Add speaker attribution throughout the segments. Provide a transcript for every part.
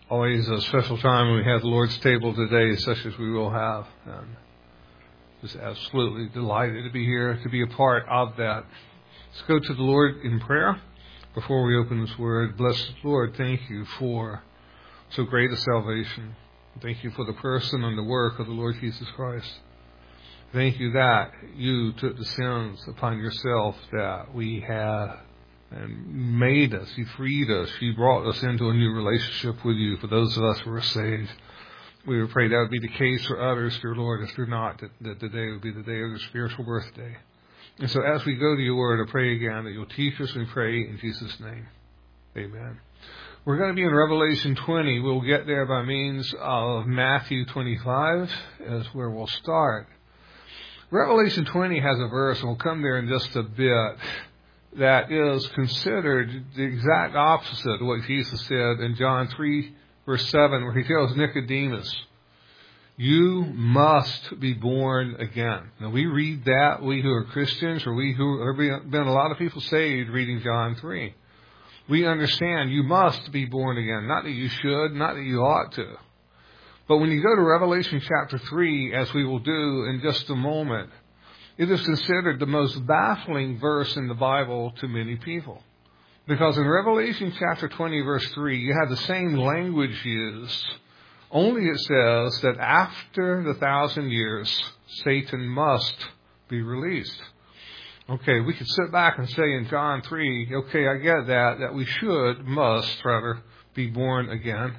Speaker 1: Always a special time when we have the Lord's table today, such as we will have. And just absolutely delighted to be here, to be a part of that. Let's go to the Lord in prayer before we open this word. Blessed Lord, thank you for so great a salvation. Thank you for the person and the work of the Lord Jesus Christ. Thank you that you took the sins upon yourself that we had and made us. You freed us. You brought us into a new relationship with you for those of us who are saved. We would pray that would be the case for others, dear Lord, if they're not, that today would be the day of their spiritual birthday. And so as we go to your word, I pray again that you'll teach us and pray in Jesus' name. Amen. We're going to be in Revelation 20. We'll get there by means of Matthew 25 as where we'll start. Revelation 20 has a verse, and we'll come there in just a bit, that is considered the exact opposite of what Jesus said in John 3, verse 7, where he tells Nicodemus, you must be born again. Now, we read that, we who are Christians, or we who have been a lot of people saved reading John 3. We understand you must be born again. Not that you should, not that you ought to. But when you go to Revelation chapter 3, as we will do in just a moment, it is considered the most baffling verse in the Bible to many people. Because in Revelation chapter 20, verse 3, you have the same language used, only it says that after the 1,000 years, Satan must be released. Okay, we could sit back and say in John 3, okay, I get that we must be born again.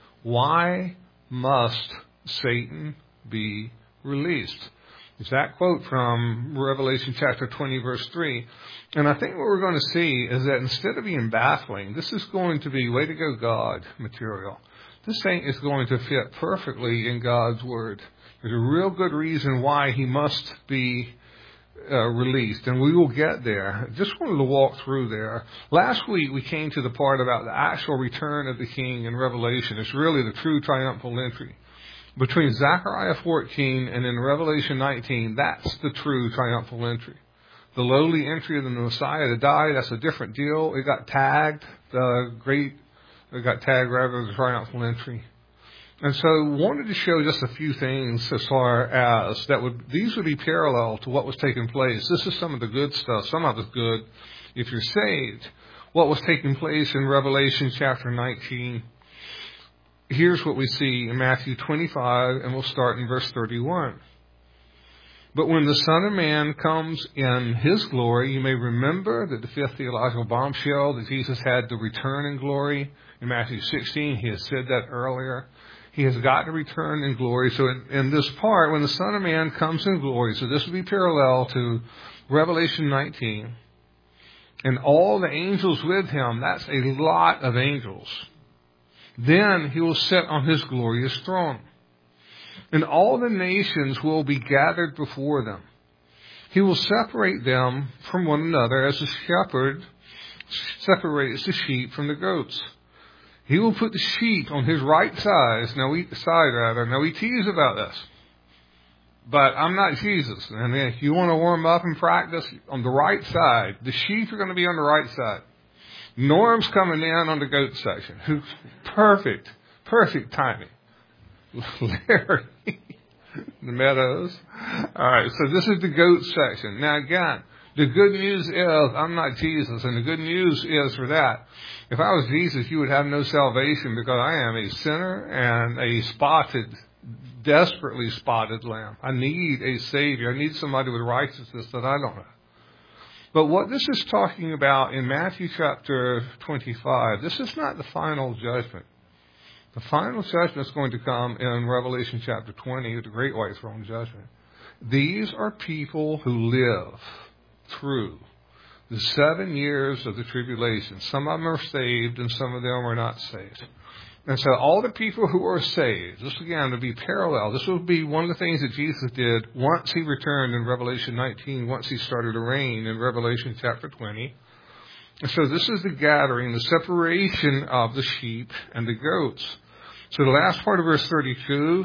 Speaker 1: Why must Satan be released? It's that quote from Revelation chapter 20, verse 3. And I think what we're going to see is that instead of being baffling, this is going to be way to go God material. This thing is going to fit perfectly in God's word. There's a real good reason why he must be released, and we will get there. Just wanted to walk through there. Last week we came to the part about the actual return of the king in Revelation. It's really the true triumphal entry. Between Zechariah 14 and in Revelation 19, that's the true triumphal entry. The lowly entry of the Messiah to die, that's a different deal. It got tagged, the triumphal entry. And so wanted to show just a few things as far as these would be parallel to what was taking place. This is some of the good stuff. Some of it's good if you're saved. What was taking place in Revelation chapter 19. Here's what we see in Matthew 25, and we'll start in verse 31. But when the Son of Man comes in his glory, you may remember that the fifth theological bombshell that Jesus had to return in glory. In Matthew 16, he has said that earlier. He has got to return in glory. So in this part, when the Son of Man comes in glory, so this would be parallel to Revelation 19, and all the angels with him, that's a lot of angels. Then he will sit on his glorious throne, and all the nations will be gathered before them. He will separate them from one another as a shepherd separates the sheep from the goats. He will put the sheep on his right side. Now we tease about this, but I'm not Jesus. And if you want to warm up and practice on the right side, the sheep are going to be on the right side. Norm's coming in on the goat section. Perfect timing. Larry, the meadows. All right, so this is the goat section. Now again, the good news is I'm not Jesus, and the good news is for that. If I was Jesus, you would have no salvation because I am a sinner and a desperately spotted lamb. I need a Savior. I need somebody with righteousness that I don't have. But what this is talking about in Matthew chapter 25, this is not the final judgment. The final judgment is going to come in Revelation chapter 20, the great white throne judgment. These are people who live through the 7 years of the tribulation. Some of them are saved and some of them are not saved. And so all the people who are saved, this again would be parallel. This would be one of the things that Jesus did once he returned in Revelation 19, once he started to reign in Revelation chapter 20. And so this is the gathering, the separation of the sheep and the goats. So the last part of verse 32,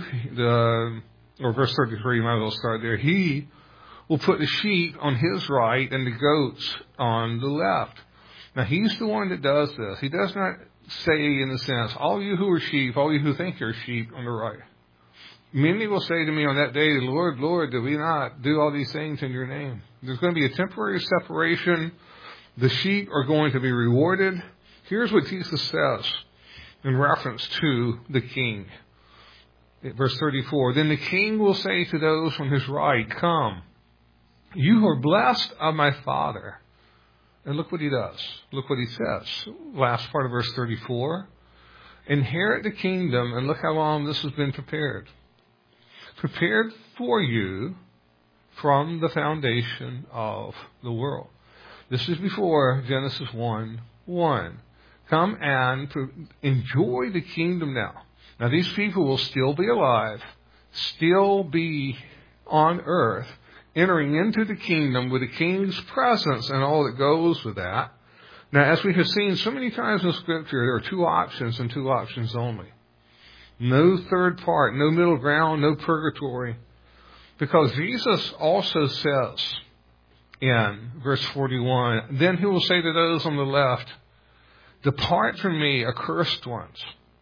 Speaker 1: or verse 33, might as well start there. He will put the sheep on his right and the goats on the left. Now, he's the one that does this. He does not say, in a sense, all you who are sheep, all you who think you're sheep on the right. Many will say to me on that day, Lord, Lord, did we not do all these things in your name? There's going to be a temporary separation. The sheep are going to be rewarded. Here's what Jesus says in reference to the king. Verse 34, then the king will say to those on his right, come, you who are blessed of my Father. And look what he does. Look what he says. Last part of verse 34. Inherit the kingdom, and look how long this has been prepared. Prepared for you from the foundation of the world. This is before Genesis 1:1. Come and enjoy the kingdom now. Now these people will still be alive, still be on earth, entering into the kingdom with the king's presence and all that goes with that. Now, as we have seen so many times in Scripture, there are two options and two options only. No third part, no middle ground, no purgatory. Because Jesus also says in verse 41, then he will say to those on the left, depart from me, accursed ones,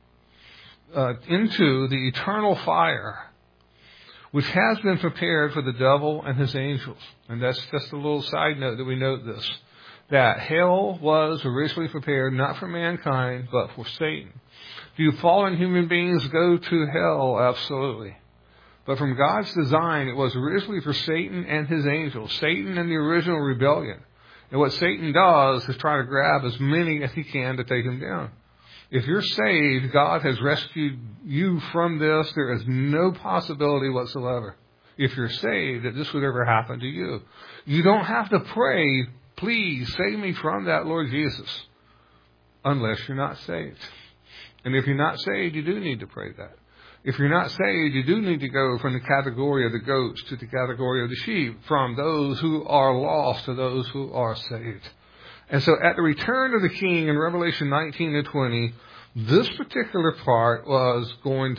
Speaker 1: into the eternal fire, which has been prepared for the devil and his angels. And that's just a little side note that we note this. That hell was originally prepared not for mankind, but for Satan. Do fallen human beings go to hell? Absolutely. But from God's design, it was originally for Satan and his angels. Satan and the original rebellion. And what Satan does is try to grab as many as he can to take them down. If you're saved, God has rescued you from this. There is no possibility whatsoever, if you're saved, that this would ever happen to you. You don't have to pray, please save me from that, Lord Jesus, unless you're not saved. And if you're not saved, you do need to pray that. If you're not saved, you do need to go from the category of the goats to the category of the sheep, from those who are lost to those who are saved. And so at the return of the king in Revelation 19 and 20, this particular part was going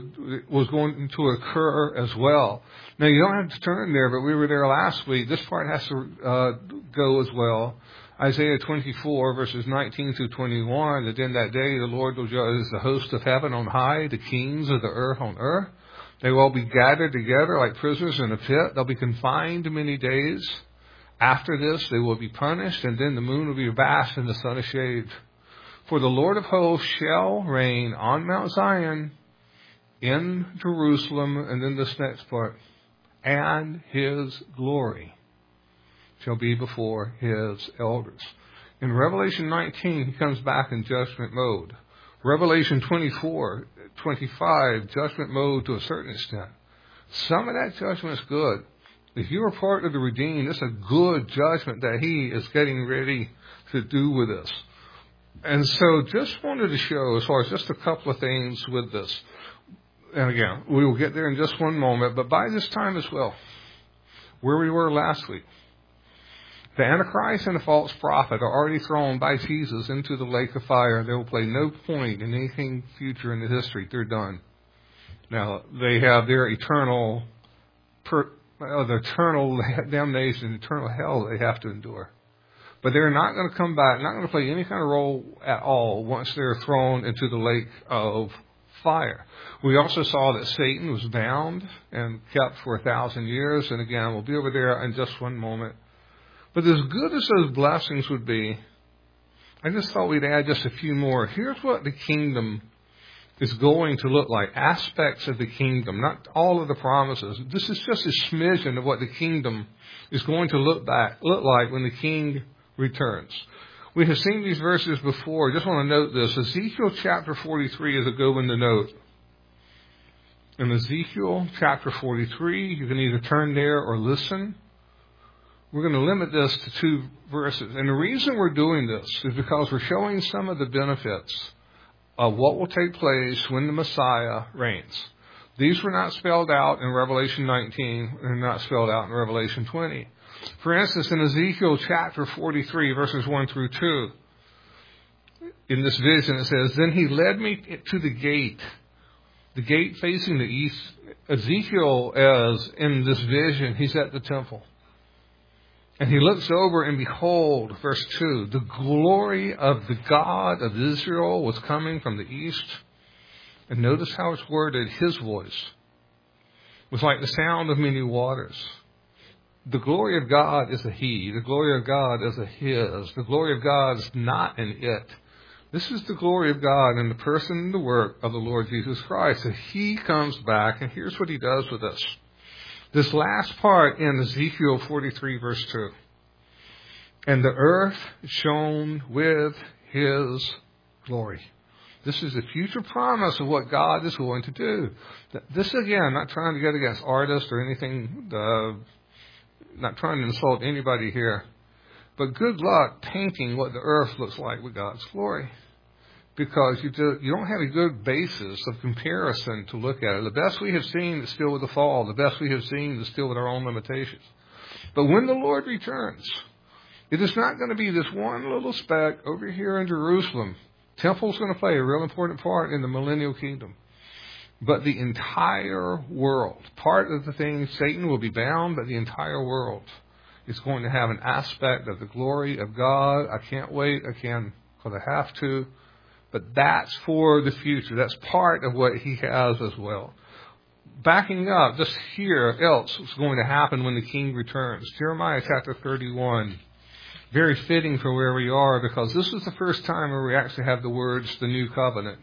Speaker 1: to occur as well. Now, you don't have to turn there, but we were there last week. This part has to go as well. Isaiah 24, verses 19 through 21, that in that day the Lord will judge the host of heaven on high, the kings of the earth on earth. They will all be gathered together like prisoners in a pit. They'll be confined many days. After this, they will be punished, and then the moon will be abashed and the sun is shaved. For the Lord of hosts shall reign on Mount Zion, in Jerusalem, and then this next part, and his glory shall be before his elders. In Revelation 19, he comes back in judgment mode. Revelation 24, 25, judgment mode to a certain extent. Some of that judgment is good. If you are part of the redeemed, it's a good judgment that he is getting ready to do with us. And so just wanted to show, as far as just a couple of things with this. And again, we will get there in just one moment, but by this time as well, where we were last week, the Antichrist and the false prophet are already thrown by Jesus into the lake of fire. They will play no point in anything future in the history. They're done. Now, they have their eternal damnation, eternal hell they have to endure. But they're not going to come back, not going to play any kind of role at all once they're thrown into the lake of fire. We also saw that Satan was bound and kept for 1,000 years. And again, we'll be over there in just one moment. But as good as those blessings would be, I just thought we'd add just a few more. Here's what the kingdom is going to look like. Aspects of the kingdom, not all of the promises. This is just a smidgen of what the kingdom is going to look like when the king returns. We have seen these verses before. I just want to note this. Ezekiel chapter 43 is a good one to note. In Ezekiel chapter 43, you can either turn there or listen. We're going to limit this to 2 verses. And the reason we're doing this is because we're showing some of the benefits of what will take place when the Messiah reigns. These were not spelled out in Revelation 19. They're not spelled out in Revelation 20. For instance, in Ezekiel chapter 43, verses 1 through 2, in this vision it says, then he led me to the gate facing the east. Ezekiel, as in this vision, he's at the temple. And he looks over and behold, verse 2, the glory of the God of Israel was coming from the east. And notice how it's worded, his voice was like the sound of many waters. The glory of God is a he. The glory of God is a his. The glory of God is not an it. This is the glory of God in the person and the work of the Lord Jesus Christ. And he comes back, and here's what he does with us. This last part in Ezekiel 43, verse 2. And the earth shone with his glory. This is the future promise of what God is going to do. This, again, not trying to get against artists or anything, not trying to insult anybody here. But good luck painting what the earth looks like with God's glory. Because you don't have a good basis of comparison to look at it. The best we have seen is still with the fall. The best we have seen is still with our own limitations. But when the Lord returns, it is not going to be this one little speck over here in Jerusalem. Temple's going to play a real important part in the millennial kingdom. But the entire world, part of the thing, Satan will be bound, but the entire world is going to have an aspect of the glory of God. I can't wait. I can, because I have to. But that's for the future. That's part of what he has as well. Backing up, just here, else what's going to happen when the king returns. Jeremiah chapter 31. Very fitting for where we are, because this is the first time where we actually have the words, the new covenant,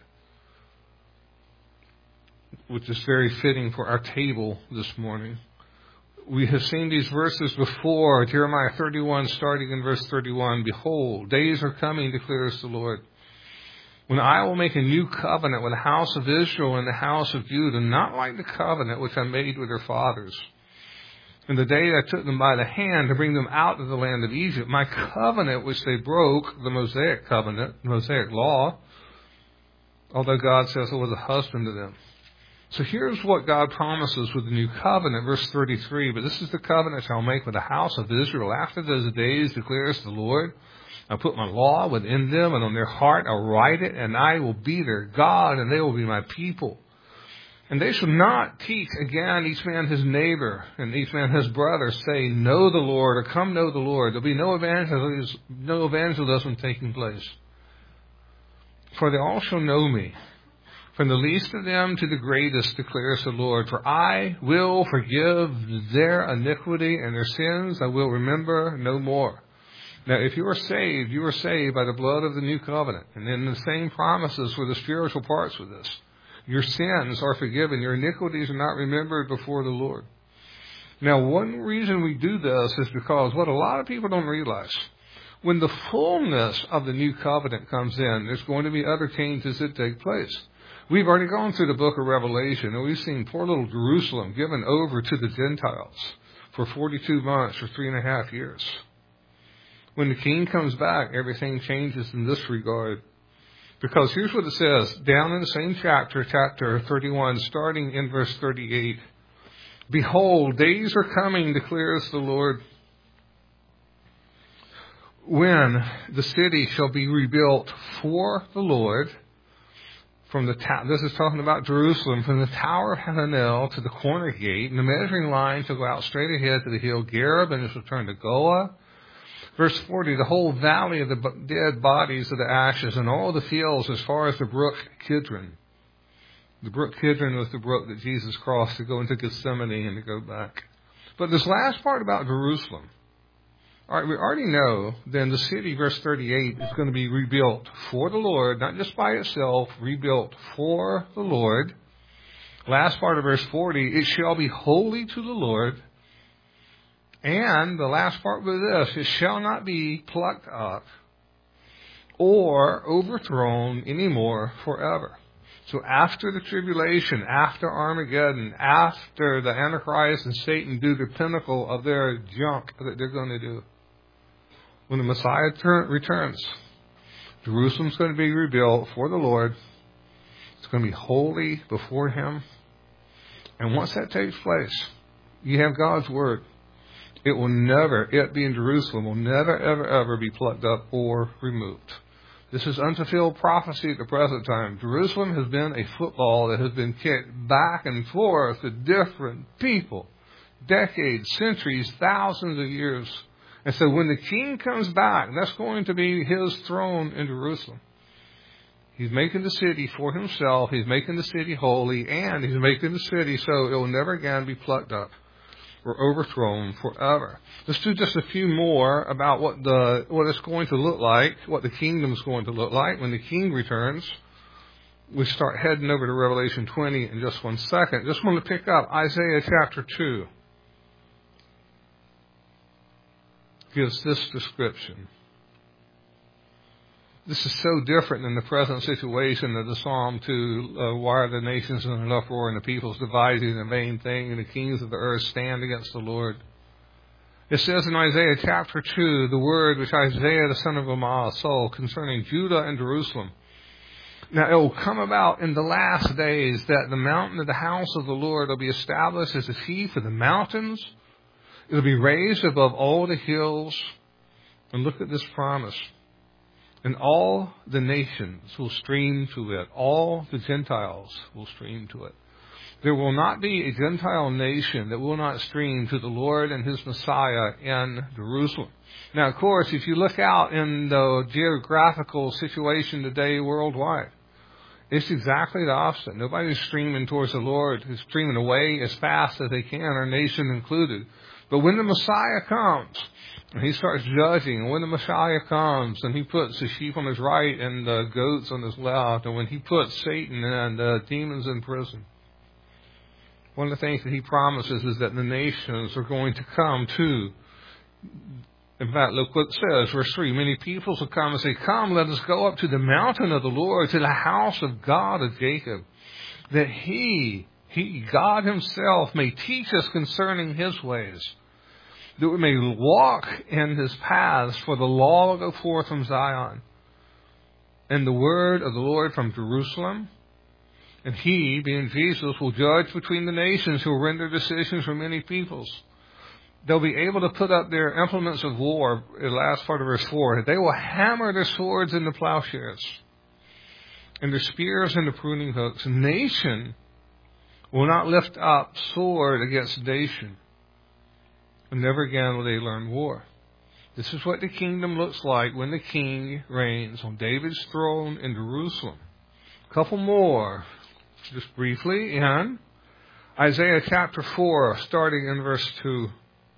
Speaker 1: which is very fitting for our table this morning. We have seen these verses before. Jeremiah 31, starting in verse 31. Behold, days are coming, declares the Lord, when I will make a new covenant with the house of Israel and the house of Judah, not like the covenant which I made with their fathers. In the day I took them by the hand to bring them out of the land of Egypt, my covenant which they broke, the Mosaic covenant, Mosaic law, although God says I was a husband to them. So here's what God promises with the new covenant, verse 33. But this is the covenant I shall make with the house of Israel after those days, declares the Lord. I'll put my law within them, and on their heart I'll write it, and I will be their God, and they will be my people. And they shall not teach again each man his neighbor, and each man his brother, say, know the Lord, or come know the Lord. There'll be no evangelism taking place. For they all shall know me, from the least of them to the greatest, declares the Lord. For I will forgive their iniquity, and their sins I will remember no more. Now, if you are saved by the blood of the new covenant. And then the same promises for the spiritual parts with this. Your sins are forgiven. Your iniquities are not remembered before the Lord. Now, one reason we do this is because what a lot of people don't realize, when the fullness of the new covenant comes in, there's going to be other changes that take place. We've already gone through the book of Revelation, and we've seen poor little Jerusalem given over to the Gentiles for 42 months or 3.5 years. When the king comes back, everything changes in this regard. Because here's what it says, down in the same chapter 31, starting in verse 38. Behold, days are coming, declares the Lord, when the city shall be rebuilt for the Lord, from the this is talking about Jerusalem, from the tower of Hananel to the corner gate, and the measuring line shall go out straight ahead to the hill Gareb, and it shall turn to Goah. Verse 40, the whole valley of the dead bodies of the ashes, and all the fields as far as the brook Kidron. The brook Kidron was the brook that Jesus crossed to go into Gethsemane and to go back. But this last part about Jerusalem, all right, we already know then the city, verse 38, is going to be rebuilt for the Lord, not just by itself, rebuilt for the Lord. Last part of verse 40, it shall be holy to the Lord. And the last part was this, it shall not be plucked up or overthrown anymore forever. So after the tribulation, after Armageddon, after the Antichrist and Satan do the pinnacle of their junk that they're going to do, when the Messiah returns, Jerusalem's going to be rebuilt for the Lord. It's going to be holy before Him. And once that takes place, you have God's Word. It being Jerusalem, will never, ever, ever be plucked up or removed. This is unfulfilled prophecy at the present time. Jerusalem has been a football that has been kicked back and forth to different people. Decades, centuries, thousands of years. And so when the king comes back, that's going to be his throne in Jerusalem. He's making the city for himself. He's making the city holy, and he's making the city so it will never again be plucked up or overthrown forever. Let's do just a few more about what it's going to look like, what the kingdom is going to look like when the king returns. We start heading over to Revelation 20 in just one second. Just want to pick up Isaiah chapter 2. Gives this description. This is so different than the present situation of the Psalm 2. Why are the nations in an uproar and the peoples divided in a vain thing, and the kings of the earth stand against the Lord? It says in Isaiah chapter 2, the word which Isaiah the son of Amoz saw concerning Judah and Jerusalem. Now it will come about in the last days that the mountain of the house of the Lord will be established as a chief of the mountains. It will be raised above all the hills. And look at this promise. And all the nations will stream to it. All the Gentiles will stream to it. There will not be a Gentile nation that will not stream to the Lord and His Messiah in Jerusalem. Now, of course, if you look out in the geographical situation today worldwide, it's exactly the opposite. Nobody's streaming towards the Lord. They're streaming away as fast as they can, our nation included. But when the Messiah comes, and He starts judging, and when the Messiah comes, and He puts the sheep on His right and the goats on His left, and when He puts Satan and the demons in prison, one of the things that He promises is that the nations are going to come to. In fact, look what it says, verse 3. Many peoples will come and say, come, let us go up to the mountain of the Lord, to the house of God of Jacob, that He, God Himself, may teach us concerning His ways, that we may walk in His paths, for the law will go forth from Zion, and the word of the Lord from Jerusalem. And He, being Jesus, will judge between the nations, who will render decisions for many peoples. They'll be able to put up their implements of war, the last part of verse 4. They will hammer their swords into plowshares, and their spears into pruning hooks. Nation will not lift up sword against nation, and never again will they learn war. This is what the kingdom looks like when the king reigns on David's throne in Jerusalem. A couple more, just briefly, in Isaiah chapter 4, starting in verse 2.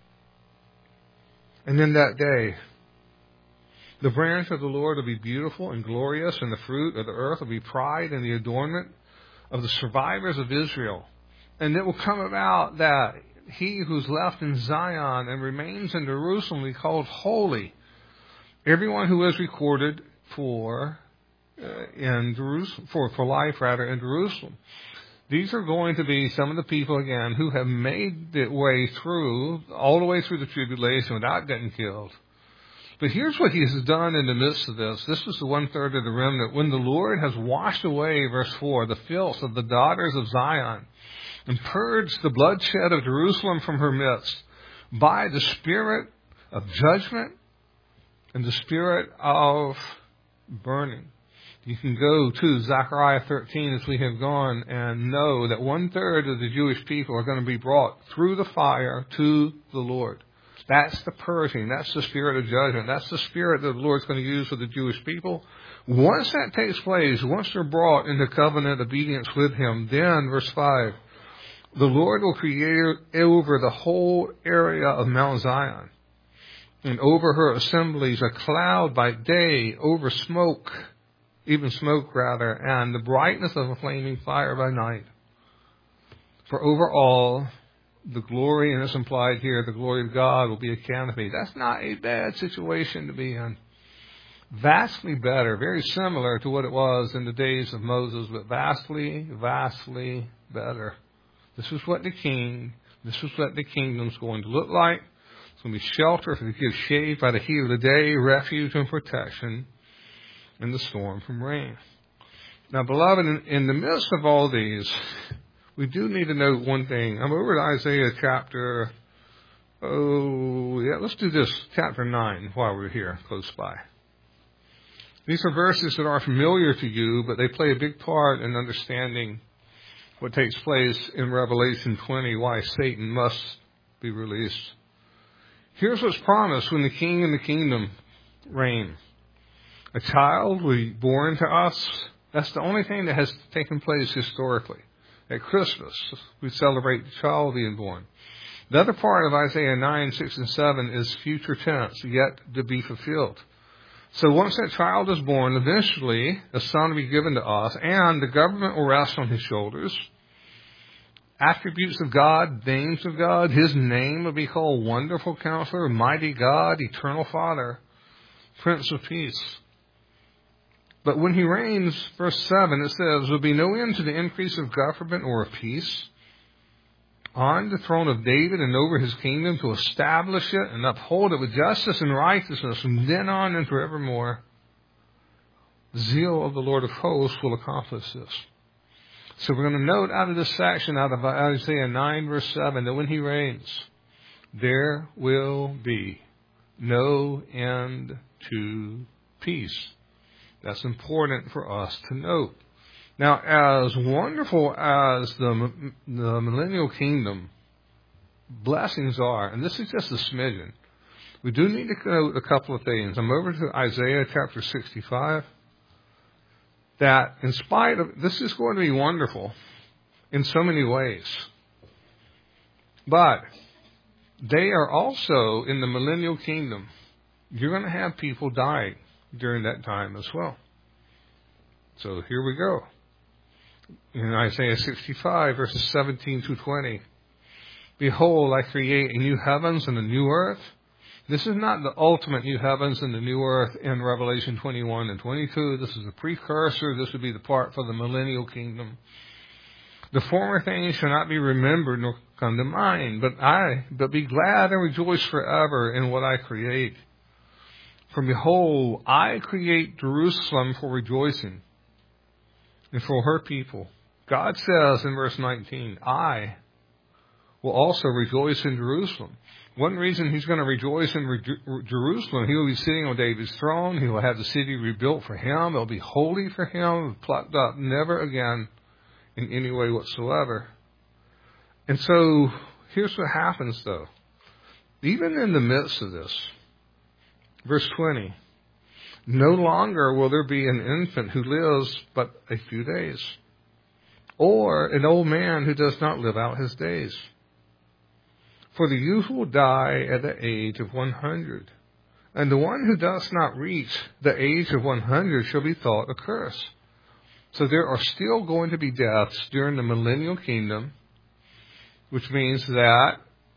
Speaker 1: And in that day, the branch of the Lord will be beautiful and glorious, and the fruit of the earth will be pride and the adornment of the survivors of Israel. And it will come about that he who's left in Zion and remains in Jerusalem will be called holy. Everyone who is recorded for in Jerusalem, for life in Jerusalem. These are going to be some of the people, again, who have made their way through, all the way through the tribulation without getting killed. But here's what He has done in the midst of this. This is the 1/3 of the remnant. When the Lord has washed away, verse 4, the filth of the daughters of Zion, and purged the bloodshed of Jerusalem from her midst, by the spirit of judgment and the spirit of burning. You can go to Zechariah 13 as we have gone and know that 1/3 of the Jewish people are going to be brought through the fire to the Lord. That's the purging. That's the spirit of judgment. That's the spirit that the Lord's going to use for the Jewish people. Once that takes place, once they're brought into covenant obedience with Him, then, verse 5, the Lord will create over the whole area of Mount Zion and over her assemblies a cloud by day, over smoke, and the brightness of a flaming fire by night. For over all, the glory, and it's implied here, the glory of God will be a canopy. That's not a bad situation to be in. Vastly better, very similar to what it was in the days of Moses, but vastly, vastly better. This is what the kingdom's going to look like. It's going to be shelter for the kids, shade by the heat of the day, refuge and protection in the storm from rain. Now, beloved, in the midst of all these, we do need to note one thing. I'm over to Isaiah chapter, let's do this, chapter 9, while we're here, close by. These are verses that are familiar to you, but they play a big part in understanding what takes place in Revelation 20, why Satan must be released. Here's what's promised when the king and the kingdom reign. A child will be born to us. That's the only thing that has taken place historically. At Christmas, we celebrate the child being born. The other part of Isaiah 9, 6, and 7 is future tense, yet to be fulfilled. So once that child is born, eventually a son will be given to us, and the government will rest on his shoulders. Attributes of God, names of God, his name will be called Wonderful Counselor, Mighty God, Eternal Father, Prince of Peace. But when he reigns, verse 7, it says, there will be no end to the increase of government or of peace on the throne of David and over his kingdom, to establish it and uphold it with justice and righteousness from then on and forevermore. The zeal of the Lord of hosts will accomplish this. So we're going to note out of this section, out of Isaiah 9, verse 7, that when he reigns, there will be no end to peace. That's important for us to note. Now, as wonderful as the millennial kingdom blessings are, and this is just a smidgen, we do need to note a couple of things. I'm over to Isaiah chapter 65. That in spite of, this is going to be wonderful in so many ways. But they are also in the millennial kingdom. You're going to have people dying during that time as well. So here we go. In Isaiah 65, verses 17 to 20. Behold, I create a new heavens and a new earth. This is not the ultimate new heavens and the new earth in Revelation 21 and 22. This is a precursor. This would be the part for the millennial kingdom. The former things shall not be remembered nor come to mind, but be glad and rejoice forever in what I create. For behold, I create Jerusalem for rejoicing and for her people. God says in verse 19, I will also rejoice in Jerusalem. One reason he's going to rejoice in Jerusalem, he will be sitting on David's throne. He will have the city rebuilt for him. It will be holy for him, plucked up never again in any way whatsoever. And so here's what happens, though. Even in the midst of this, verse 20, no longer will there be an infant who lives but a few days, or an old man who does not live out his days. For the youth will die at the age of 100, and the one who does not reach the age of 100 shall be thought accursed. So there are still going to be deaths during the millennial kingdom, which means that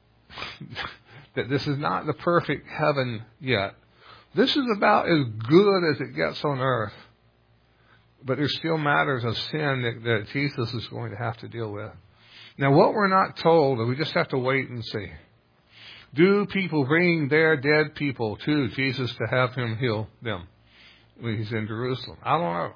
Speaker 1: this is not the perfect heaven yet. This is about as good as it gets on earth. But there's still matters of sin that Jesus is going to have to deal with. Now, what we're not told, we just have to wait and see. Do people bring their dead people to Jesus to have him heal them when he's in Jerusalem? I don't know.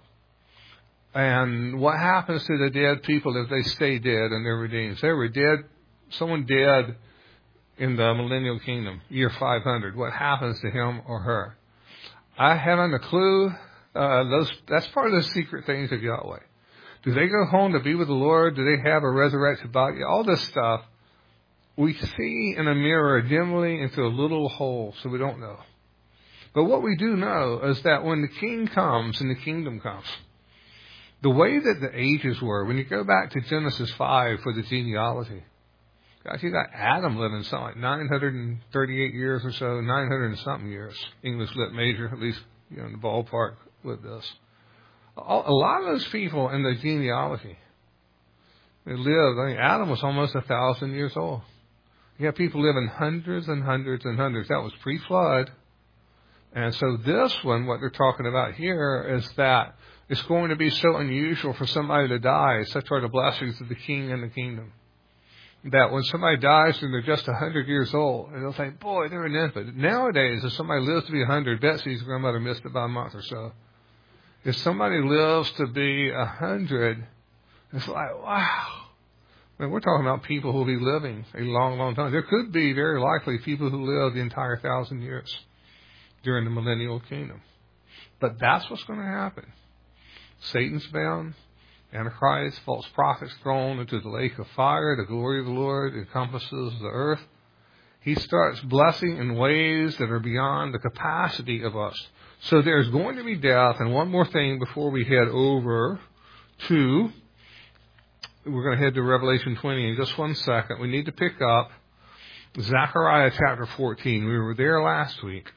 Speaker 1: And what happens to the dead people if they stay dead and they're redeemed? They were dead, someone dead in the millennial kingdom, year 500. What happens to him or her? I haven't a clue. That's part of the secret things of Yahweh. Do they go home to be with the Lord? Do they have a resurrected body? All this stuff we see in a mirror dimly into a little hole, so we don't know. But what we do know is that when the king comes and the kingdom comes, the way that the ages were, when you go back to Genesis 5 for the genealogy, gosh, you got Adam living something like 938 years or so, 900 and something years. English Lit Major, at least in the ballpark with this. A lot of those people in the genealogy, they lived, Adam was almost 1,000 years old. You have people living hundreds and hundreds and hundreds. That was pre-flood. And so this one, what they're talking about here, is that it's going to be so unusual for somebody to die. Such are the blessings of the king and the kingdom. That when somebody dies and they're just 100 years old, and they'll say, boy, they're an infant. Nowadays, if somebody lives to be 100, Betsy's grandmother missed it by a month or so. If somebody lives to be 100, it's like, wow. I mean, we're talking about people who will be living a long, long time. There could be, very likely, people who live the entire 1,000 years during the millennial kingdom. But that's what's going to happen. Satan's bound. Antichrist, false prophets thrown into the lake of fire. The glory of the Lord encompasses the earth. He starts blessing in ways that are beyond the capacity of us. So there's going to be death. And one more thing before we head over to, we're going to head to Revelation 20 in just 1 second. We need to pick up Zechariah chapter 14. We were there last week.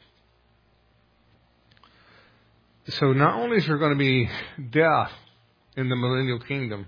Speaker 1: So not only is there going to be death in the millennial kingdom,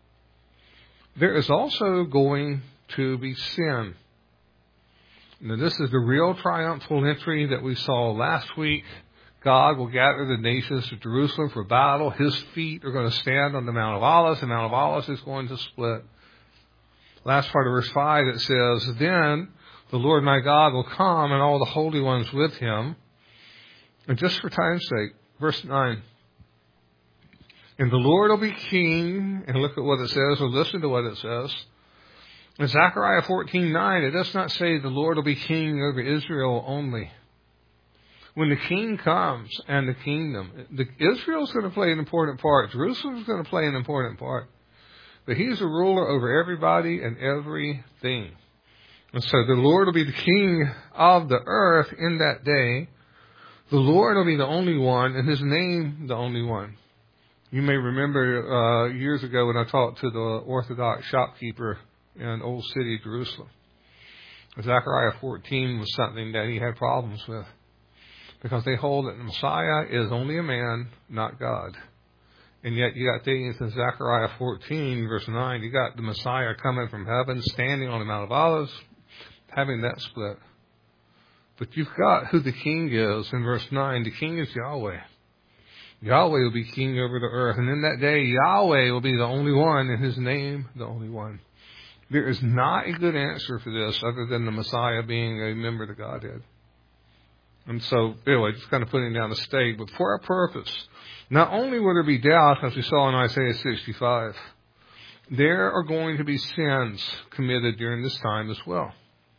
Speaker 1: there is also going to be sin. Now, this is the real triumphal entry that we saw last week. God will gather the nations to Jerusalem for battle. His feet are going to stand on the Mount of Olives. The Mount of Olives is going to split. Last part of verse 5, it says, "Then the Lord my God will come and all the holy ones with him." And just for time's sake, verse 9. "And the Lord will be king," and look at what it says, or listen to what it says. In Zechariah 14:9, it does not say the Lord will be king over Israel only. When the king comes and the kingdom, Israel's going to play an important part. Jerusalem's going to play an important part. But he's a ruler over everybody and everything. And so the Lord will be the king of the earth in that day. The Lord will be the only one, and his name the only one. You may remember years ago when I talked to the Orthodox shopkeeper in Old City, Jerusalem. Zechariah 14 was something that he had problems with, because they hold that the Messiah is only a man, not God. And yet you got things in Zechariah 14, verse 9, you got the Messiah coming from heaven, standing on the Mount of Olives, having that split. But you've got who the king is in verse 9. The king is Yahweh. Yahweh will be king over the earth. And in that day, Yahweh will be the only one, and his name the only one. There is not a good answer for this other than the Messiah being a member of the Godhead. And so, anyway, just kind of putting down the stake. But for our purpose, not only will there be death, as we saw in Isaiah 65, there are going to be sins committed during this time as well.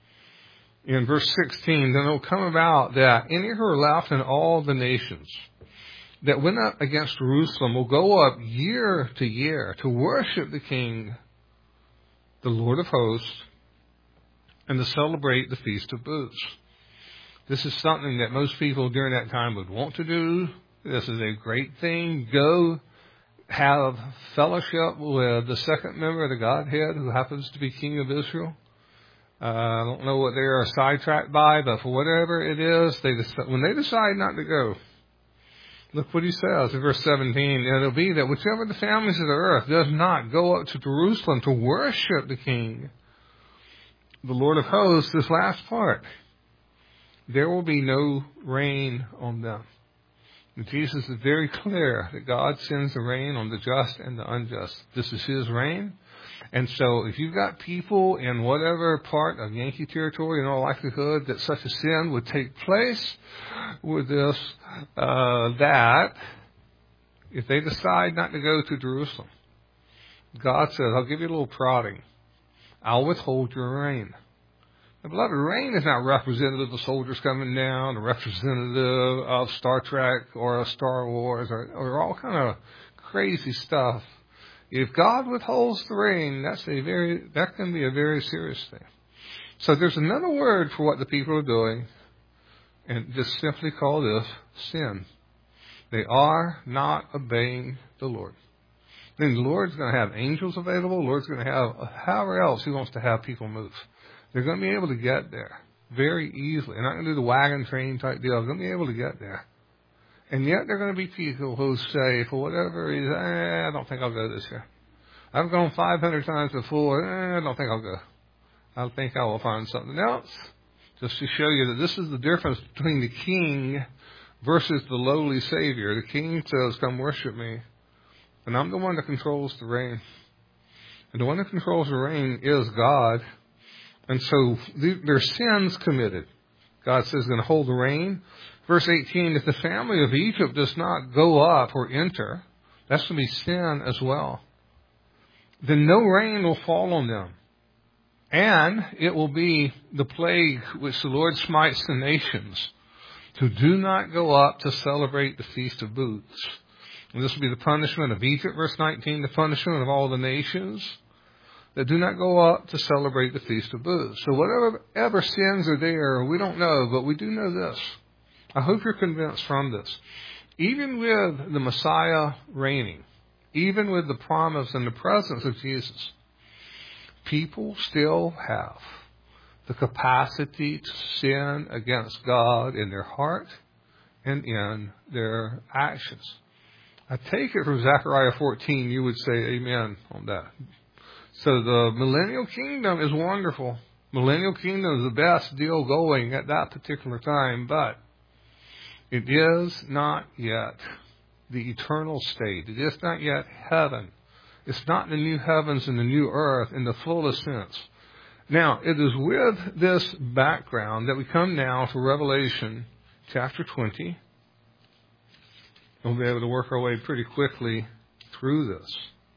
Speaker 1: In verse 16, "Then it will come about that any who are left in all the nations that went up against Jerusalem will go up year to year to worship the King, the Lord of hosts, and to celebrate the Feast of Booths." This is something that most people during that time would want to do. This is a great thing. Go have fellowship with the second member of the Godhead who happens to be King of Israel. I don't know what they are sidetracked by, but for whatever it is, when they decide not to go, look what he says in verse 17. "It'll be that whichever the families of the earth does not go up to Jerusalem to worship the King, the Lord of hosts," this last part, "there will be no rain on them." And Jesus is very clear that God sends the rain on the just and the unjust. This is his rain. And so if you've got people in whatever part of Yankee territory, in all likelihood that such a sin would take place with this, that if they decide not to go to Jerusalem, God says, "I'll give you a little prodding. I'll withhold your rain." Now, beloved, rain is not representative of soldiers coming down, or representative of Star Trek or Star Wars, or all kind of crazy stuff. If God withholds the rain, that can be a very serious thing. So there's another word for what the people are doing, and just simply call this sin. They are not obeying the Lord. Then the Lord's going to have angels available. The Lord's going to have however else he wants to have people move. They're going to be able to get there very easily. They're not going to do the wagon train type deal. They're going to be able to get there. And yet there are going to be people who say, for whatever reason, I don't think I'll go this year. I've gone 500 times before. I don't think I'll go. I think I will find something else. Just to show you that this is the difference between the king versus the lowly Savior. The king says, "Come worship me." And I'm the one that controls the rain. And the one that controls the rain is God. And so there's sins committed. God says he's going to hold the rain. Verse 18, "If the family of Egypt does not go up or enter," that's going to be sin as well, "then no rain will fall on them. And it will be the plague which the Lord smites the nations who do not go up to celebrate the Feast of Booths." And this will be the punishment of Egypt, verse 19, the punishment of all the nations that do not go up to celebrate the Feast of Booths. So whatever sins are there, we don't know, but we do know this. I hope you're convinced from this. Even with the Messiah reigning, even with the promise and the presence of Jesus, people still have the capacity to sin against God in their heart and in their actions. I take it from Zechariah 14, you would say amen on that. So the millennial kingdom is wonderful. Millennial kingdom is the best deal going at that particular time, but it is not yet the eternal state. It is not yet heaven. It's not the new heavens and the new earth in the fullest sense. Now, it is with this background that we come now to Revelation chapter 20. We'll be able to work our way pretty quickly through this.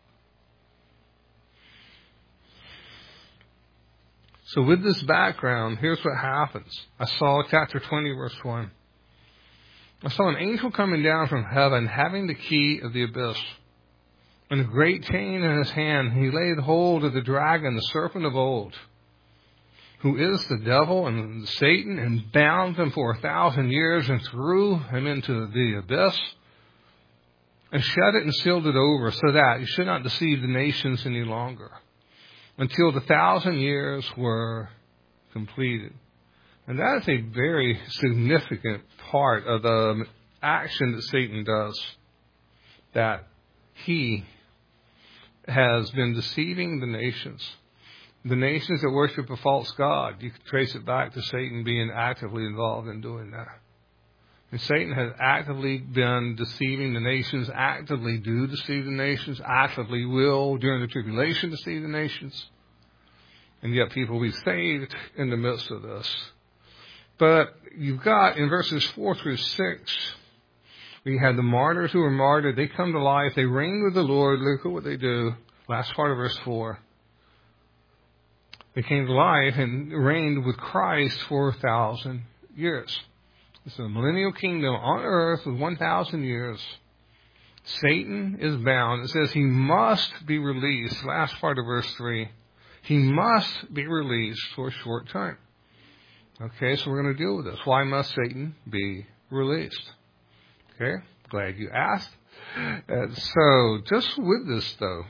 Speaker 1: So with this background, here's what happens. I saw chapter 20, verse 1. I saw an angel coming down from heaven, having the key of the abyss, and a great chain in his hand. He laid hold of the dragon, the serpent of old, who is the devil and Satan, and bound him for 1,000 years, and threw him into the abyss, and shut it and sealed it over, so that he should not deceive the nations any longer, until the 1,000 years were completed. And that is a very significant part of the action that Satan does, that he has been deceiving the nations that worship a false god. You can trace it back to Satan being actively involved in doing that. And Satan has actively been deceiving the nations, actively do deceive the nations, actively will during the tribulation deceive the nations. And yet people will be saved in the midst of this. But you've got in verses 4 through 6, we had the martyrs who were martyred. They come to life. They reign with the Lord. Look at what they do. Last part of verse 4. They came to life and reigned with Christ for 1,000 years. It's a millennial kingdom on earth with 1,000 years. Satan is bound. It says he must be released. Last part of verse 3. He must be released for a short time. Okay, so we're going to deal with this. Why must Satan be released? Okay, glad you asked. So, just with this, though,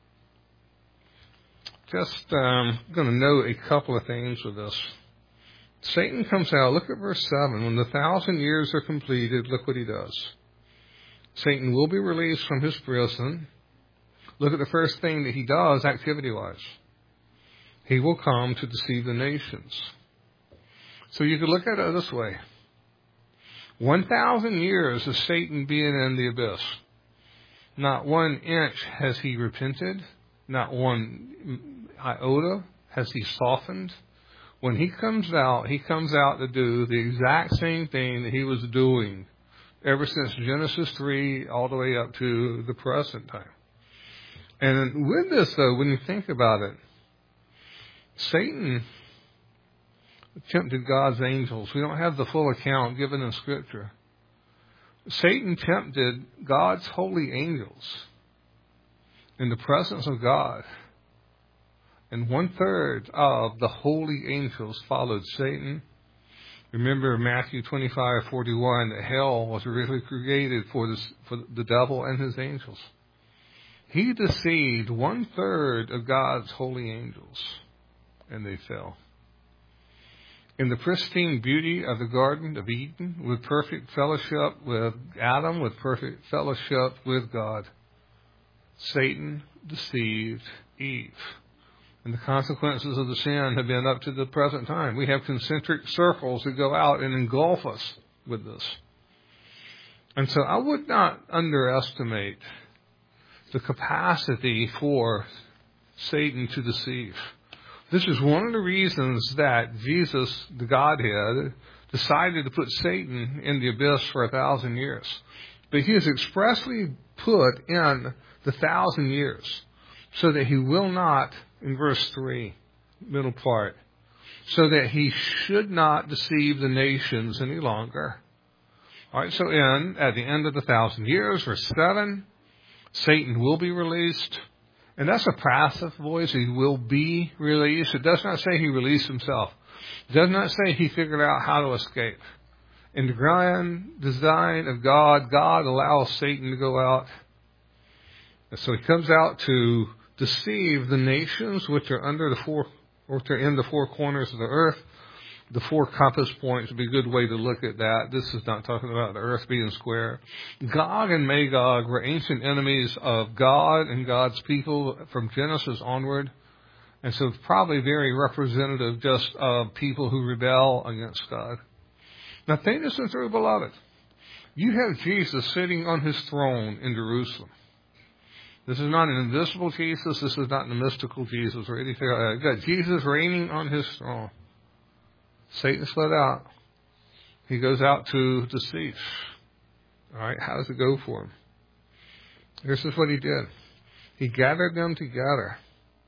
Speaker 1: going to note a couple of things with this. Satan comes out. Look at verse 7. When the 1,000 years are completed, look what he does. Satan will be released from his prison. Look at the first thing that he does activity-wise. He will come to deceive the nations. So you could look at it this way. 1,000 years of Satan being in the abyss. Not 1 inch has he repented. Not 1 iota has he softened. When he comes out to do the exact same thing that he was doing ever since Genesis 3 all the way up to the present time. And with this, though, when you think about it, Satan tempted God's angels. We don't have the full account given in Scripture. Satan tempted God's holy angels in the presence of God. And 1/3 of the holy angels followed Satan. Remember Matthew 25:41, that hell was originally created for the devil and his angels. He deceived 1/3 of God's holy angels, and they fell. In the pristine beauty of the Garden of Eden, with perfect fellowship with Adam, with perfect fellowship with God, Satan deceived Eve. And the consequences of the sin have been up to the present time. We have concentric circles that go out and engulf us with this. And so I would not underestimate the capacity for Satan to deceive. This is one of the reasons that Jesus, the Godhead, decided to put Satan in the abyss for 1,000 years. But he is expressly put in the 1,000 years so that he will not, in verse 3, middle part, so that he should not deceive the nations any longer. All right, so at the end of the 1,000 years, verse 7, Satan will be released, And that's a passive voice. He will be released. It does not say he released himself. It does not say he figured out how to escape. In the grand design of God, God allows Satan to go out. And so he comes out to deceive the nations which are in the four corners of the earth. The four compass points would be a good way to look at that. This is not talking about the earth being square. Gog and Magog were ancient enemies of God and God's people from Genesis onward. And so it's probably very representative just of people who rebel against God. Now think this through, beloved. You have Jesus sitting on his throne in Jerusalem. This is not an invisible Jesus. This is not a mystical Jesus or anything like that. You've got Jesus reigning on his throne. Satan's let out. He goes out to deceive. All right, how does it go for him? This is what he did. He gathered them together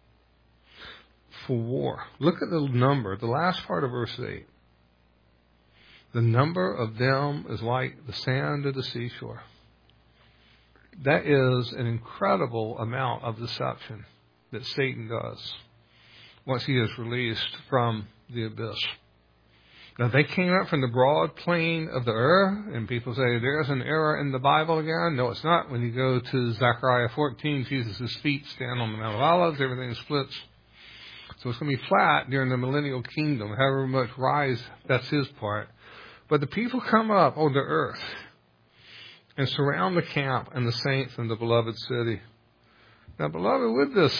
Speaker 1: for war. Look at the number, the last part of verse 8. The number of them is like the sand of the seashore. That is an incredible amount of deception that Satan does once he is released from the abyss. Now, they came up from the broad plain of the and people say, there's an error in the Bible again. No, it's not. When you go to Zechariah 14, Jesus' feet stand on the Mount of Olives, everything splits. So it's going to be flat during the millennial kingdom. However much rise, that's his part. But the people come up on the earth and surround the camp and the saints in the beloved city. Now, beloved, with this,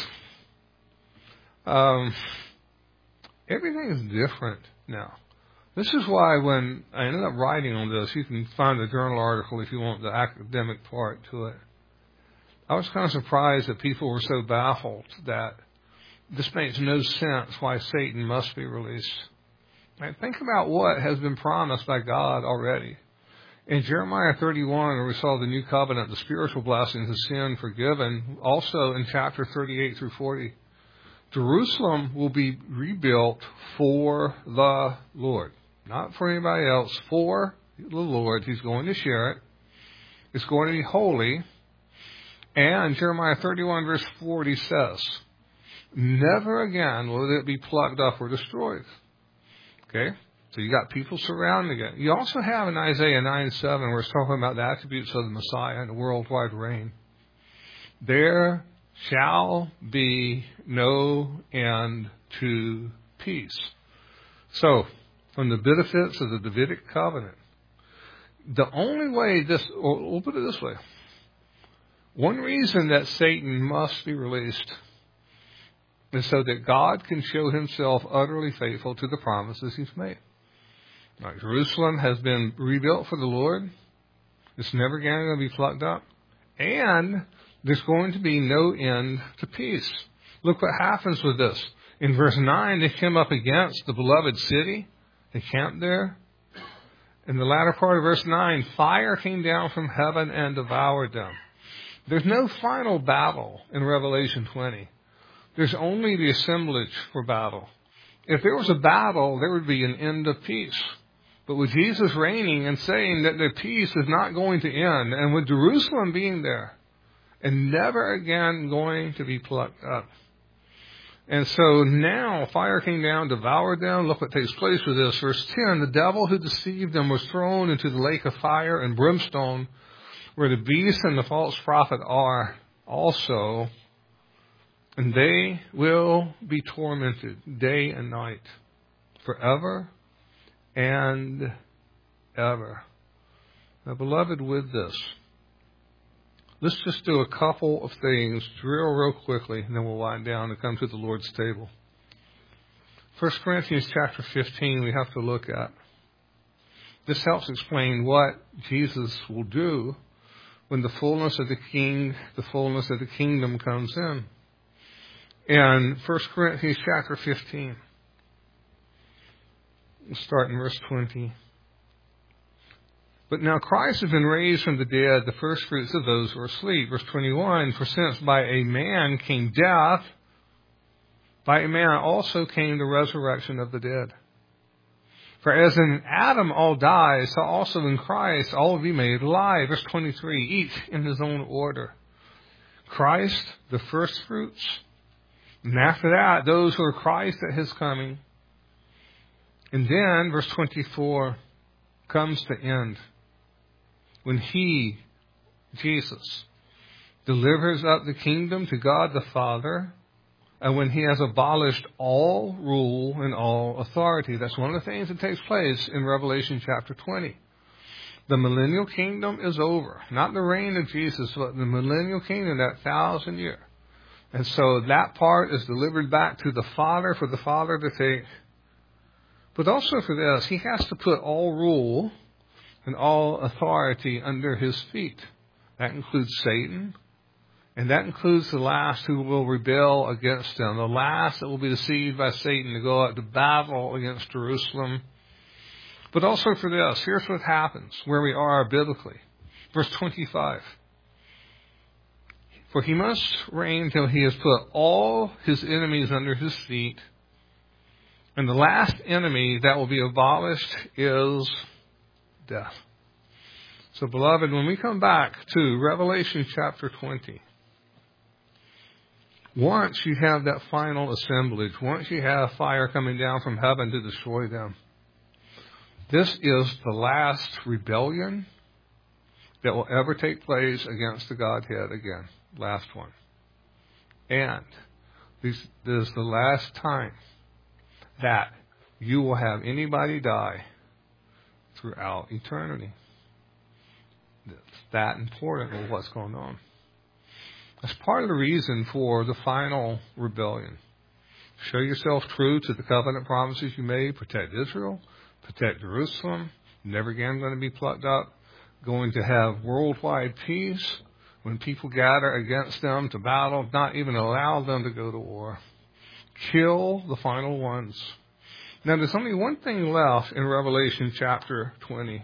Speaker 1: everything is different now. This is why when I ended up writing on this, you can find the journal article if you want the academic part to it. I was kind of surprised that people were so baffled that this makes no sense why Satan must be released. Right? Think about what has been promised by God already. In Jeremiah 31, where we saw the new covenant, the spiritual blessings of sin forgiven, also in chapter 38 through 40, Jerusalem will be rebuilt for the Lord. Not for anybody else, for the Lord. He's going to share it. It's going to be holy. And Jeremiah 31 verse 40 says, never again will it be plucked up or destroyed. Okay? So you got people surrounding it. You also have in Isaiah 9:7, where it's talking about the attributes of the Messiah and the worldwide reign. There shall be no end to peace. So, from the benefits of the Davidic covenant, the only way we'll put it this way. One reason that Satan must be released is so that God can show himself utterly faithful to the promises he's made. Right, Jerusalem has been rebuilt for the Lord. It's never going to be plucked up. And there's going to be no end to peace. Look what happens with this. In verse 9, they came up against the beloved city. They camped there. In the latter part of verse 9, fire came down from heaven and devoured them. There's no final battle in Revelation 20. There's only the assemblage for battle. If there was a battle, there would be an end of peace. But with Jesus reigning and saying that the peace is not going to end, and with Jerusalem being there, and never again going to be plucked up. And so now fire came down, devoured them. Look what takes place with this. Verse 10, the devil who deceived them was thrown into the lake of fire and brimstone, where the beast and the false prophet are also. And they will be tormented day and night, forever and ever. Now, beloved, with this, let's just do a couple of things real quickly, and then we'll wind down and come to the Lord's table. 1 Corinthians chapter 15 we have to look at. This helps explain what Jesus will do when the fullness of the kingdom comes in. In 1 Corinthians chapter 15, we'll start in verse 20. But now Christ has been raised from the dead, the first fruits of those who are asleep. Verse 21, for since by a man came death, by a man also came the resurrection of the dead. For as in Adam all die, so also in Christ all will be made alive. Verse 23, each in his own order. Christ, the first fruits. And after that, those who are Christ at his coming. And then, verse 24, comes the end. When he, Jesus, delivers up the kingdom to God the Father, and when he has abolished all rule and all authority. That's one of the things that takes place in Revelation chapter 20. The millennial kingdom is over. Not the reign of Jesus, but the millennial kingdom, that 1,000 year. And so that part is delivered back to the Father for the Father to take. But also for this, he has to put all rule and all authority under his feet. That includes Satan. And that includes the last who will rebel against him. The last that will be deceived by Satan to go out to battle against Jerusalem. But also for this, here's what happens where we are biblically. Verse 25. For he must reign till he has put all his enemies under his feet. And the last enemy that will be abolished is death. So, beloved, when we come back to Revelation chapter 20, once you have that final assemblage, once you have fire coming down from heaven to destroy them, this is the last rebellion that will ever take place against the Godhead again. Last one. And this is the last time that you will have anybody die throughout eternity. It's that important with what's going on. That's part of the reason for the final rebellion. Show yourself true to the covenant promises you made. Protect Israel. Protect Jerusalem. Never again going to be plucked up. Going to have worldwide peace. When people gather against them to battle, not even allow them to go to war. Kill the final ones. Now, there's only one thing left in Revelation chapter 20.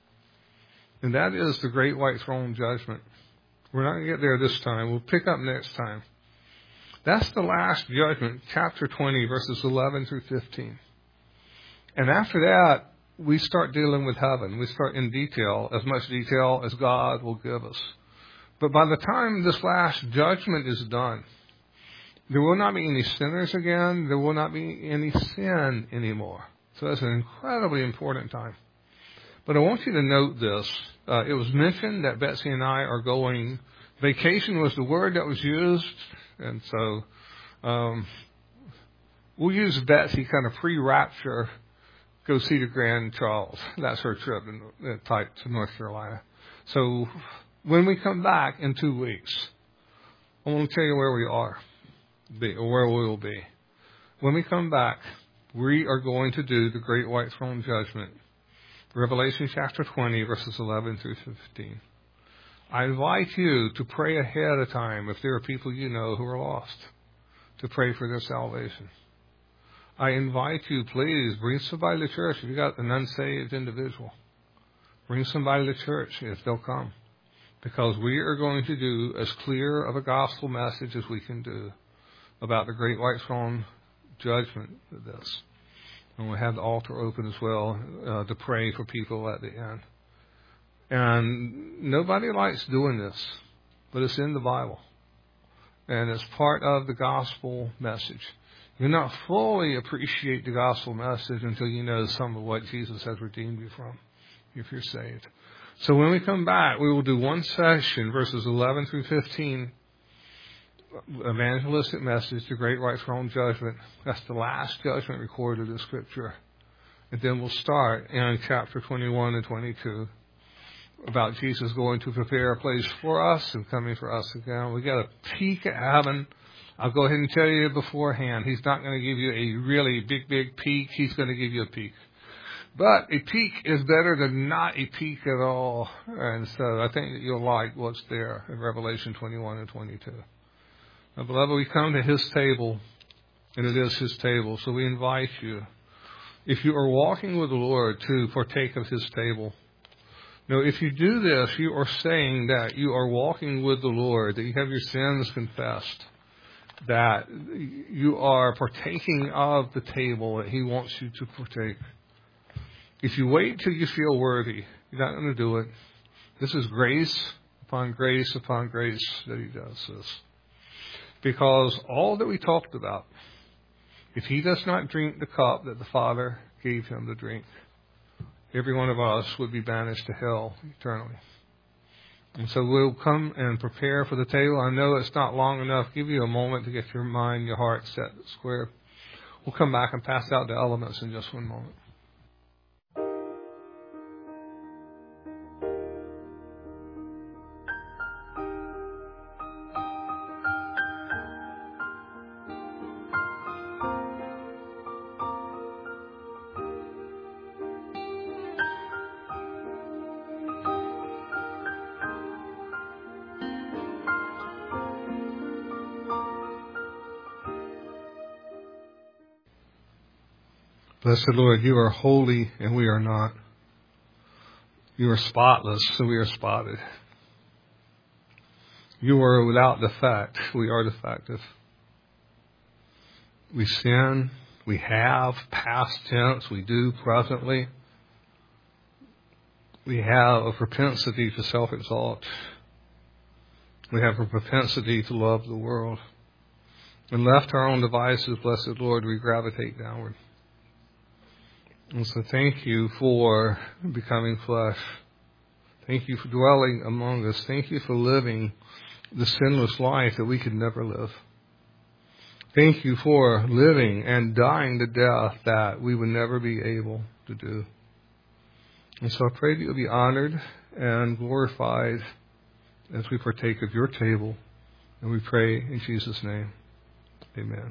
Speaker 1: And that is the great white throne judgment. We're not going to get there this time. We'll pick up next time. That's the last judgment, chapter 20, verses 11 through 15. And after that, we start dealing with heaven. We start in detail, as much detail as God will give us. But by the time this last judgment is done, there will not be any sinners again. There will not be any sin anymore. So that's an incredibly important time. But I want you to note this. It was mentioned that Betsy and I are going. Vacation was the word that was used. And so we'll use Betsy kind of pre-rapture, go see the Grand Charles. That's her trip to North Carolina. So when we come back in 2 weeks, I want to tell you where we are, or where we will be. When we come back, we are going to do the Great White Throne Judgment. Revelation chapter 20, verses 11 through 15. I invite you to pray ahead of time if there are people you know who are lost, to pray for their salvation. I invite you, please, bring somebody to church. If you've got an unsaved individual, bring somebody to church if they'll come. Because we are going to do as clear of a gospel message as we can do about the Great White Throne Judgment of this. And we'll have the altar open as well to pray for people at the end. And nobody likes doing this, but it's in the Bible. And it's part of the gospel message. You'll not fully appreciate the gospel message until you know some of what Jesus has redeemed you from, if you're saved. So when we come back, we will do one session, verses 11 through 15, evangelistic message, the Great White Throne Judgment. That's the last judgment recorded in Scripture. And then we'll start in chapter 21 and 22 about Jesus going to prepare a place for us and coming for us again. We got a peek at heaven. I'll go ahead and tell you beforehand, he's not going to give you a really big peek. He's going to give you a peek. But a peek is better than not a peek at all. And so I think that you'll like what's there in Revelation 21 and 22. Now, beloved, we come to his table, and it is his table. So we invite you, if you are walking with the Lord, to partake of his table. Now, if you do this, you are saying that you are walking with the Lord, that you have your sins confessed, that you are partaking of the table that he wants you to partake. If you wait till you feel worthy, you're not going to do it. This is grace upon grace that he does this. Because all that we talked about, if he does not drink the cup that the Father gave him to drink, every one of us would be banished to hell eternally. And so we'll come and prepare for the table. I know it's not long enough. Give you a moment to get your mind, your heart set square. We'll come back and pass out the elements in just one moment. Blessed Lord, you are holy and we are not. You are spotless and we are spotted. You are without defect. We are defective. We sin. We have past tense. We do presently. We have a propensity to self-exalt. We have a propensity to love the world. And left to our own devices, blessed Lord, we gravitate downward. And so thank you for becoming flesh. Thank you for dwelling among us. Thank you for living the sinless life that we could never live. Thank you for living and dying the death that we would never be able to do. And so I pray that you'll be honored and glorified as we partake of your table. And we pray in Jesus' name. Amen.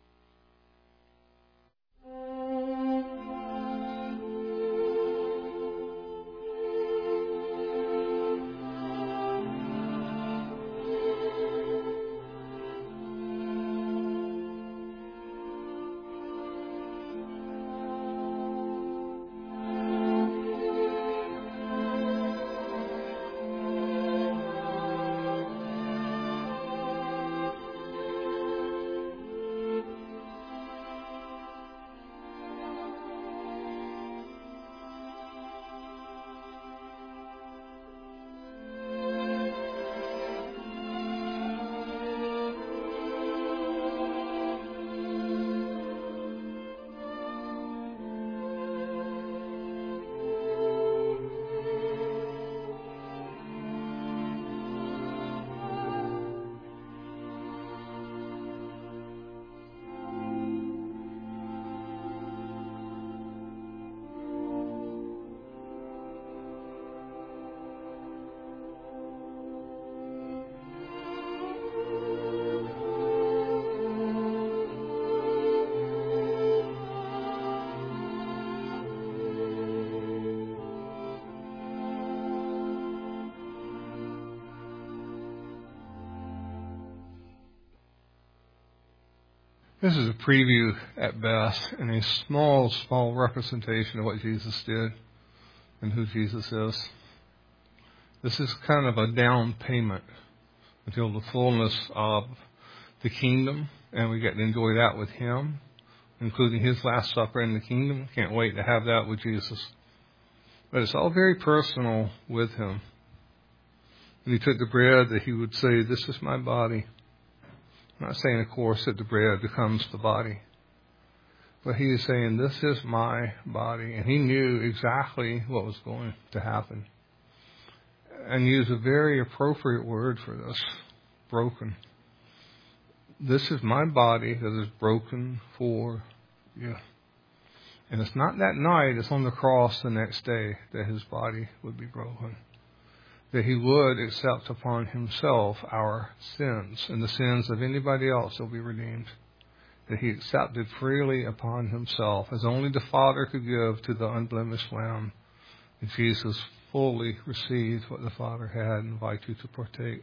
Speaker 1: This is a preview at best and a small representation of what Jesus did and who Jesus is. This is kind of a down payment until the fullness of the kingdom, and we get to enjoy that with him, including his Last Supper in the kingdom. Can't wait to have that with Jesus. But it's all very personal with him. When he took the bread, that he would say, "This is my body." I'm not saying, of course, that the bread becomes the body. But he is saying, this is my body. And he knew exactly what was going to happen. And used a very appropriate word for this, broken. This is my body that is broken for you. And it's not that night, it's on the cross the next day that his body would be broken. That he would accept upon himself our sins and the sins of anybody else will be redeemed. That he accepted freely upon himself as only the Father could give to the unblemished Lamb. And Jesus fully received what the Father had and invite you to partake.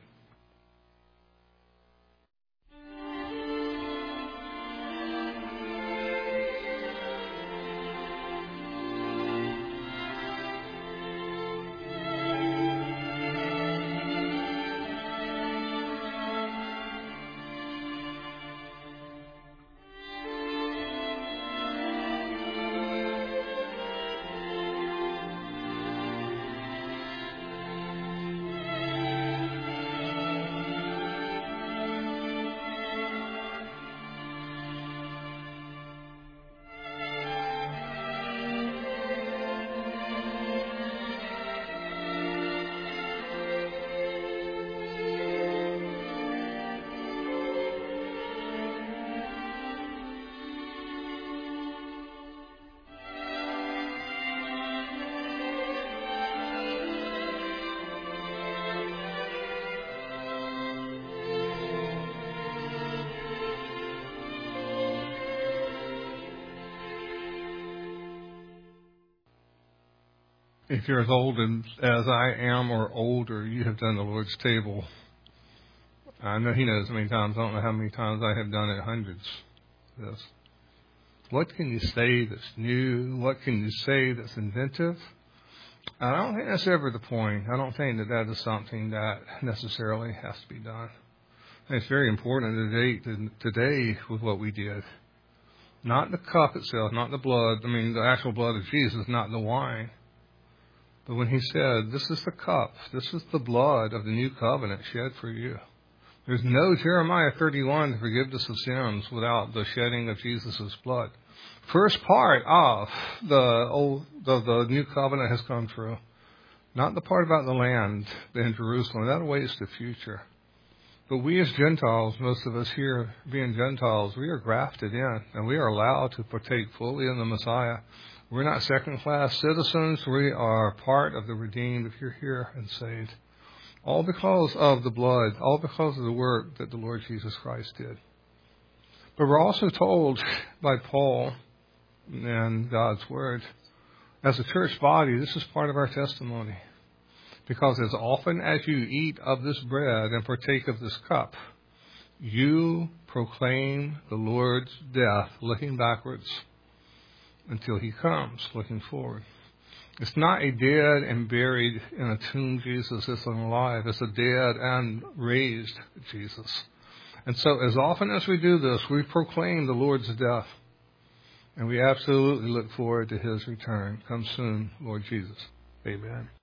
Speaker 1: If you're as old as I am or older, you have done the Lord's table. I know He knows how many times. I don't know how many times I have done it, hundreds. Yes. What can you say that's new? What can you say that's inventive? I don't think that's ever the point. I don't think that is something that necessarily has to be done. And it's very important today with what we did. Not the cup itself, not the blood. I mean, the actual blood of Jesus, not the wine. But when He said, this is the cup, this is the blood of the new covenant shed for you. There's no Jeremiah 31 forgiveness of sins without the shedding of Jesus' blood. First part of the new covenant has come through. Not the part about the land in Jerusalem. That awaits the future. But we as Gentiles, most of us here being Gentiles, we are grafted in, and we are allowed to partake fully in the Messiah. We're not second-class citizens. We are part of the redeemed if you're here and saved. All because of the blood, all because of the work that the Lord Jesus Christ did. But we're also told by Paul and God's Word, as a church body, this is part of our testimony. Because as often as you eat of this bread and partake of this cup, you proclaim the Lord's death, looking backwards, until He comes, looking forward. It's not a dead and buried in a tomb Jesus, it's an alive. It's a dead and raised Jesus. And so as often as we do this, we proclaim the Lord's death. And we absolutely look forward to His return. Come soon, Lord Jesus. Amen.